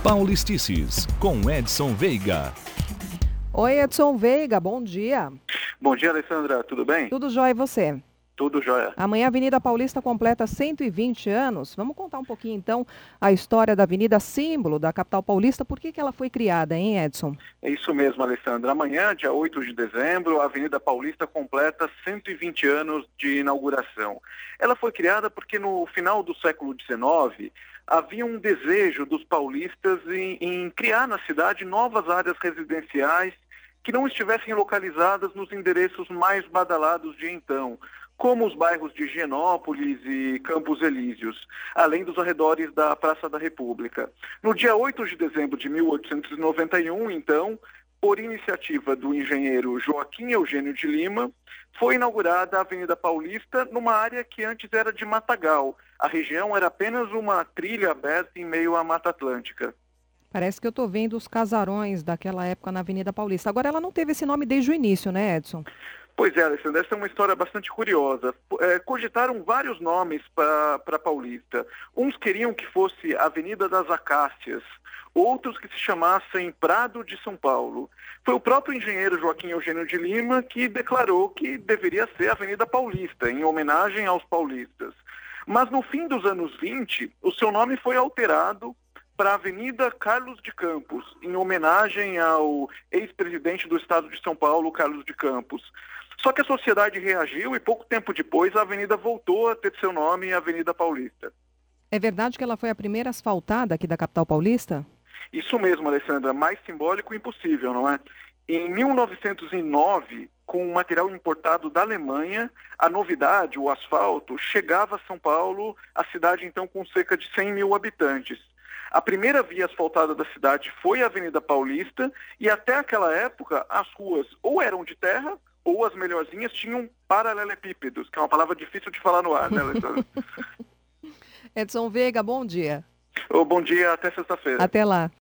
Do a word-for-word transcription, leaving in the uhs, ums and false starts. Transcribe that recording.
Paulistices, com Edson Veiga. Oi, Edson Veiga, bom dia. Bom dia, Alessandra, tudo bem? Tudo jóia e você? Tudo jóia. Amanhã a Avenida Paulista completa cento e vinte anos. Vamos contar um pouquinho, então, a história da avenida símbolo da capital paulista. Por que que ela foi criada, hein, Edson? É isso mesmo, Alessandra. Amanhã, dia oito de dezembro, a Avenida Paulista completa cento e vinte anos de inauguração. Ela foi criada porque no final do século dezenove, havia um desejo dos paulistas em, em criar na cidade novas áreas residenciais que não estivessem localizadas nos endereços mais badalados de então, como os bairros de Higienópolis e Campos Elíseos, além dos arredores da Praça da República. No dia oito de dezembro de mil oitocentos e noventa e um, então, por iniciativa do engenheiro Joaquim Eugênio de Lima, foi inaugurada a Avenida Paulista numa área que antes era de matagal. A região era apenas uma trilha aberta em meio à Mata Atlântica. Parece que eu estou vendo os casarões daquela época na Avenida Paulista. Agora, ela não teve esse nome desde o início, né, Edson? Pois é, Alessandra, essa é uma história bastante curiosa. É, cogitaram vários nomes para Paulista. Uns queriam que fosse Avenida das Acácias, outros que se chamassem Prado de São Paulo. Foi o próprio engenheiro Joaquim Eugênio de Lima que declarou que deveria ser Avenida Paulista, em homenagem aos paulistas. Mas no fim dos anos vinte, o seu nome foi alterado para a Avenida Carlos de Campos, em homenagem ao ex-presidente do estado de São Paulo, Carlos de Campos. Só que a sociedade reagiu e pouco tempo depois a avenida voltou a ter seu nome Avenida Paulista. É verdade que ela foi a primeira asfaltada aqui da capital paulista? Isso mesmo, Alessandra, mais simbólico impossível, não é? Em mil novecentos e nove, com um material importado da Alemanha, a novidade, o asfalto, chegava a São Paulo, a cidade então com cerca de cem mil habitantes. A primeira via asfaltada da cidade foi a Avenida Paulista e até aquela época as ruas ou eram de terra ou as melhorzinhas tinham paralelepípedos, que é uma palavra difícil de falar no ar, né, Alessandra? Edson Veiga, bom dia. Oh, bom dia, até sexta-feira. Até lá.